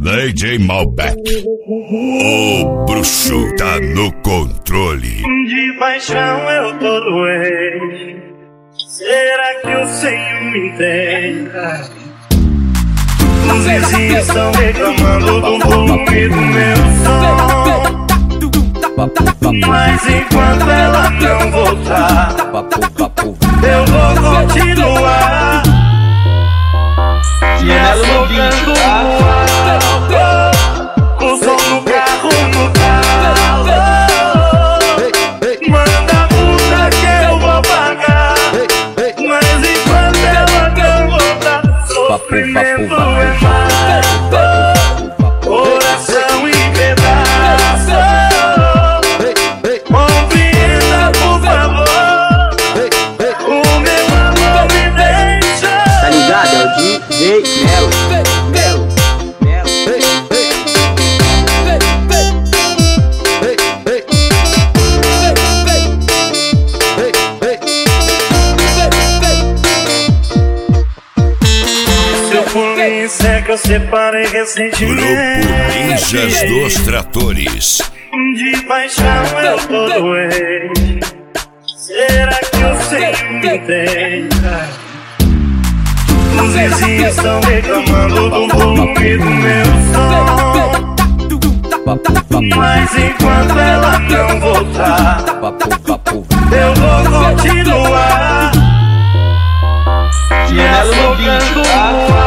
DJ Malbec, o bruxo tá no controle. De paixão eu tô doente. Será que o Senhor me entende? Os vizinhos estão reclamando do volume do meu som, mas enquanto ela não voltar, eu vou continuar. E afogando no álcool, o som no carro, no carro. Manda a multa que eu vou pagar, mas enquanto ela não voltar, sofrimento é mais, coração em pedaços. Compreenda, por favor, o meu amor me deixa. Tá ligado? É o DJ Melo. Seu pulinho seca eu separei recentemente. Grupo Ninjas dos Tratores. De paixão eu tô doente. Será que o Senhor me entende? Os vizinhos estão reclamando do volume do meu som, mas enquanto ela não voltar, eu vou continuar. E afogando no